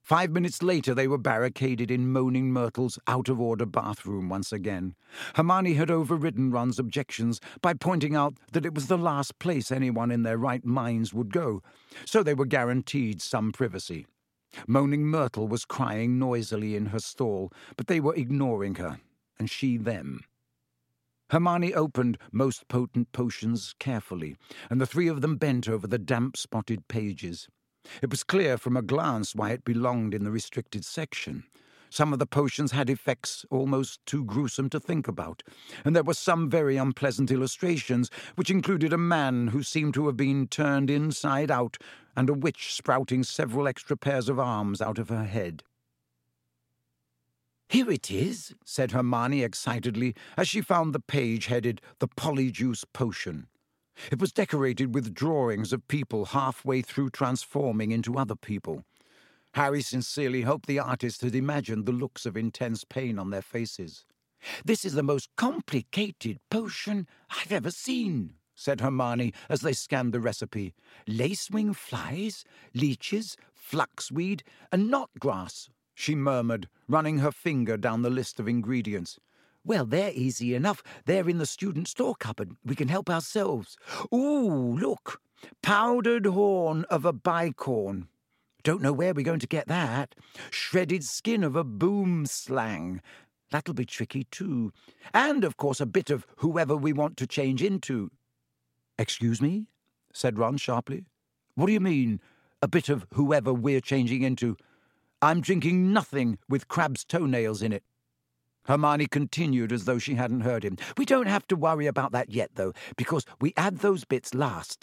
5 minutes later, they were barricaded in Moaning Myrtle's out-of-order bathroom once again. Hermione had overridden Ron's objections by pointing out that it was the last place anyone in their right minds would go, so they were guaranteed some privacy. Moaning Myrtle was crying noisily in her stall, but they were ignoring her, and she them. Hermione opened Most Potent Potions carefully, and the three of them bent over the damp-spotted pages. It was clear from a glance why it belonged in the restricted section. Some of the potions had effects almost too gruesome to think about, and there were some very unpleasant illustrations, which included a man who seemed to have been turned inside out and a witch sprouting several extra pairs of arms out of her head. "Here it is," said Hermione excitedly, as she found the page headed The Polyjuice Potion. It was decorated with drawings of people halfway through transforming into other people. Harry sincerely hoped the artist had imagined the looks of intense pain on their faces. "This is the most complicated potion I've ever seen," said Hermione as they scanned the recipe. "Lacewing flies, leeches, flaxweed, and knotgrass," she murmured, running her finger down the list of ingredients. "Well, they're easy enough. They're in the student store cupboard. We can help ourselves. Ooh, look! Powdered horn of a bicorn. Don't know where we're going to get that. Shredded skin of a boomslang. That'll be tricky, too. And, of course, a bit of whoever we want to change into." "Excuse me?" said Ron sharply. "What do you mean, a bit of whoever we're changing into? I'm drinking nothing with crab's toenails in it." Hermione continued as though she hadn't heard him. "We don't have to worry about that yet, though, because we add those bits last."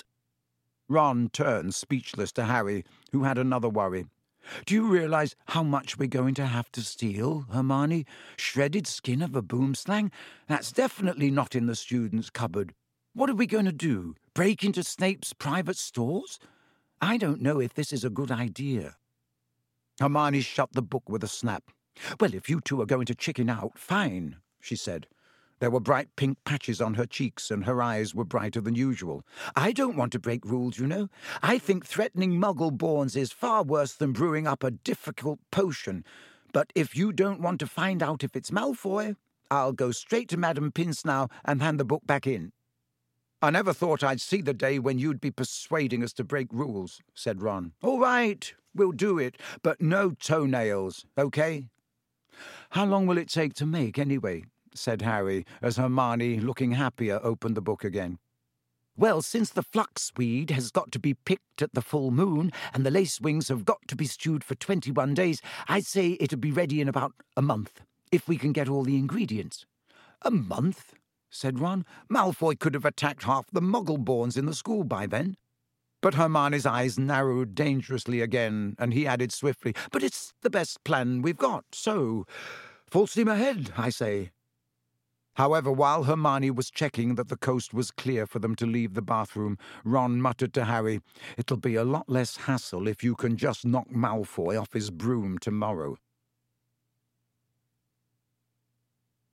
Ron turned speechless to Harry, who had another worry. "Do you realize how much we're going to have to steal, Hermione? Shredded skin of a boomslang? That's definitely not in the student's cupboard. What are we going to do? Break into Snape's private stores? I don't know if this is a good idea." Hermione shut the book with a snap. "Well, if you two are going to chicken out, fine," she said. There were bright pink patches on her cheeks, and her eyes were brighter than usual. "I don't want to break rules, you know. I think threatening Muggle-borns is far worse than brewing up a difficult potion. But if you don't want to find out if it's Malfoy, I'll go straight to Madame Pince now and hand the book back in." "I never thought I'd see the day when you'd be persuading us to break rules," said Ron. "All right, we'll do it, but no toenails, okay?" "How long will it take to make, anyway?" said Harry, as Hermione, looking happier, opened the book again. "Well, since the flaxweed has got to be picked at the full moon, and the lacewings have got to be stewed for 21 days, I'd say it'll be ready in about a month, if we can get all the ingredients." "A month?" said Ron. "Malfoy could have attacked half the Muggle-borns in the school by then." But Hermione's eyes narrowed dangerously again, and he added swiftly, "But it's the best plan we've got, so full steam ahead, I say." However, while Hermione was checking that the coast was clear for them to leave the bathroom, Ron muttered to Harry, "It'll be a lot less hassle if you can just knock Malfoy off his broom tomorrow."